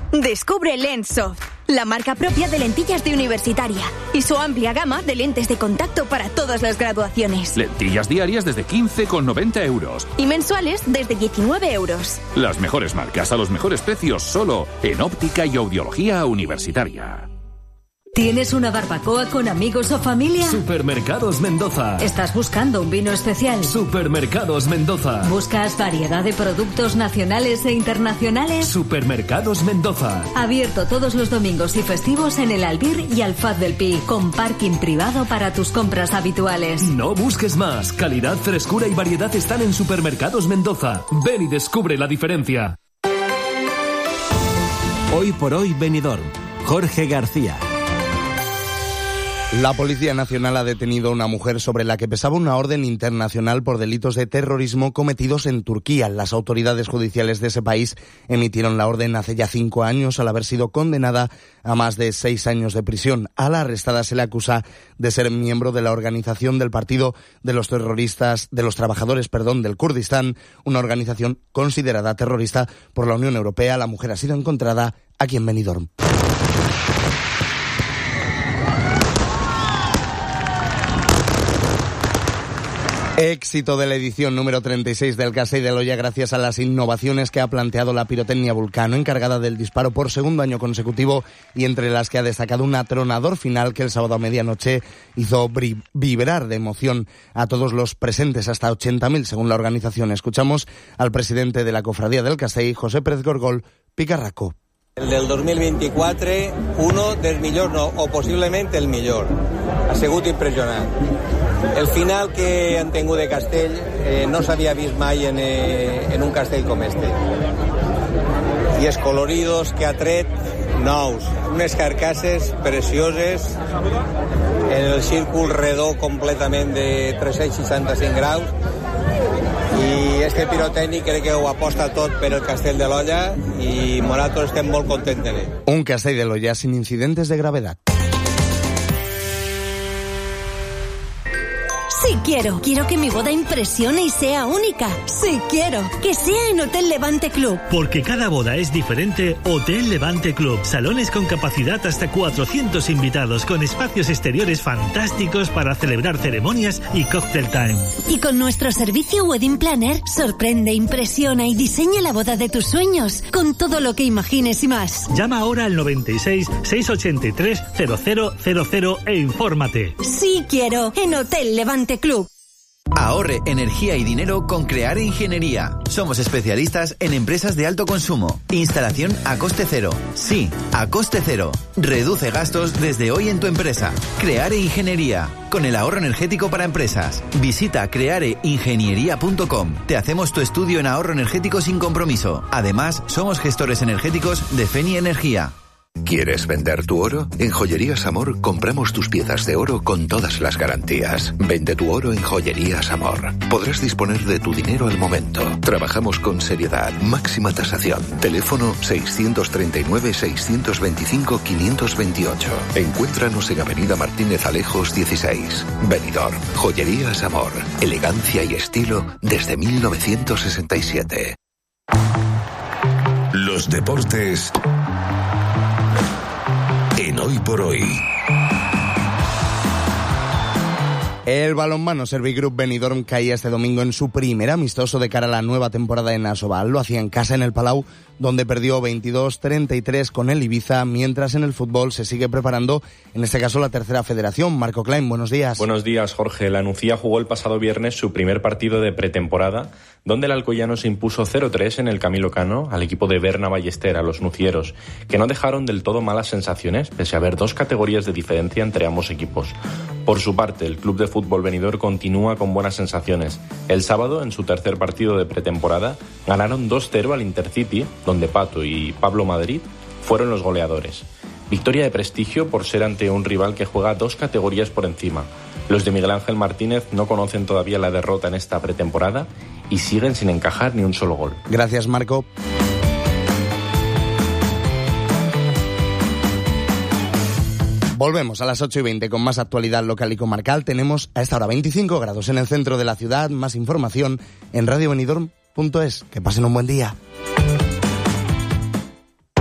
Descubre Lenssoft, la marca propia de lentillas de universitaria y su amplia gama de lentes de contacto para todas las graduaciones. Lentillas diarias desde 15,90 euros. Y mensuales desde 19 euros. Las mejores marcas a los mejores precios solo en Óptica y Audiología Universitaria. ¿Tienes una barbacoa con amigos o familia? Supermercados Mendoza. ¿Estás buscando un vino especial? Supermercados Mendoza. ¿Buscas variedad de productos nacionales e internacionales? Supermercados Mendoza. Abierto todos los domingos y festivos en el Albir y Alfaz del Pi, con parking privado para tus compras habituales. No busques más. Calidad, frescura y variedad están en Supermercados Mendoza. Ven y descubre la diferencia. Hoy por hoy Benidorm. Jorge García. La Policía Nacional ha detenido a una mujer sobre la que pesaba una orden internacional por delitos de terrorismo cometidos en Turquía. Las autoridades judiciales de ese país emitieron la orden hace ya 5 años al haber sido condenada a más de 6 años de prisión. A la arrestada se le acusa de ser miembro de la organización del Partido de los Trabajadores del Kurdistán, una organización considerada terrorista por la Unión Europea. La mujer ha sido encontrada aquí en Benidorm. Éxito de la edición número 36 del Castell de Loya gracias a las innovaciones que ha planteado la Pirotecnia Vulcano, encargada del disparo por segundo año consecutivo y entre las que ha destacado un atronador final que el sábado a medianoche hizo vibrar de emoción a todos los presentes, hasta 80.000 según la organización. Escuchamos al presidente de la Cofradía del Castell, José Pérez Gorgol Picarraco. El del 2024, uno del millor, no, o possiblement el millor. Ha sigut impressionant. El final que han tingut de castell no s'havia vist mai en un castell com este. I els coloridos que ha tret, nous. Unes carcasses precioses, en el círcul redó completament de 365 graus. I este pirotècnic crec que ho aposta tot per el Castell de Loya i nosaltres estem molt contents d'ell. Un Castell de Loya sin incidentes de gravedad. Sí quiero que mi boda impresione y sea única. Sí quiero que sea en Hotel Levante Club. Porque cada boda es diferente, Hotel Levante Club. Salones con capacidad hasta 400 invitados, con espacios exteriores fantásticos para celebrar ceremonias y cocktail time. Y con nuestro servicio Wedding Planner, sorprende, impresiona y diseña la boda de tus sueños, con todo lo que imagines y más. Llama ahora al 96 683 0000 e infórmate. Sí quiero en Hotel Levante Club. Ahorre energía y dinero con Creare Ingeniería. Somos especialistas en empresas de alto consumo. Instalación a coste cero. Sí, a coste cero. Reduce gastos desde hoy en tu empresa. Creare Ingeniería. Con el ahorro energético para empresas. Visita creareingeniería.com. Te hacemos tu estudio en ahorro energético sin compromiso. Además, somos gestores energéticos de Feni Energía. ¿Quieres vender tu oro? En Joyerías Amor compramos tus piezas de oro con todas las garantías. Vende tu oro en Joyerías Amor. Podrás disponer de tu dinero al momento. Trabajamos con seriedad, máxima tasación. Teléfono 639-625-528. Encuéntranos en Avenida Martínez Alejos 16. Benidorm. Joyerías Amor. Elegancia y estilo desde 1967. Los deportes en Hoy por Hoy. El balonmano Servigroup Benidorm caía este domingo en su primer amistoso de cara a la nueva temporada en Asobal. Lo hacía en casa en el Palau, donde perdió 22-33 con el Ibiza, mientras en el fútbol se sigue preparando, en este caso, la tercera federación. Marco Klein, buenos días. Buenos días, Jorge. La Nucía jugó el pasado viernes su primer partido de pretemporada, donde el alcoyano se impuso 0-3 en el Camilo Cano al equipo de Berna Ballester, a los nucieros, que no dejaron del todo malas sensaciones, pese a haber 2 categorías de diferencia entre ambos equipos. Por su parte, el club de fútbol Benidorm continúa con buenas sensaciones. El sábado, en su tercer partido de pretemporada, ganaron 2-0 al Intercity, donde Pato y Pablo Madrid fueron los goleadores. Victoria de prestigio por ser ante un rival que juega 2 categorías por encima. Los de Miguel Ángel Martínez no conocen todavía la derrota en esta pretemporada y siguen sin encajar ni un solo gol. Gracias, Marco. Volvemos a las 8:20 con más actualidad local y comarcal. Tenemos a esta hora 25 grados en el centro de la ciudad. Más información en radiobenidorm.es. Que pasen un buen día.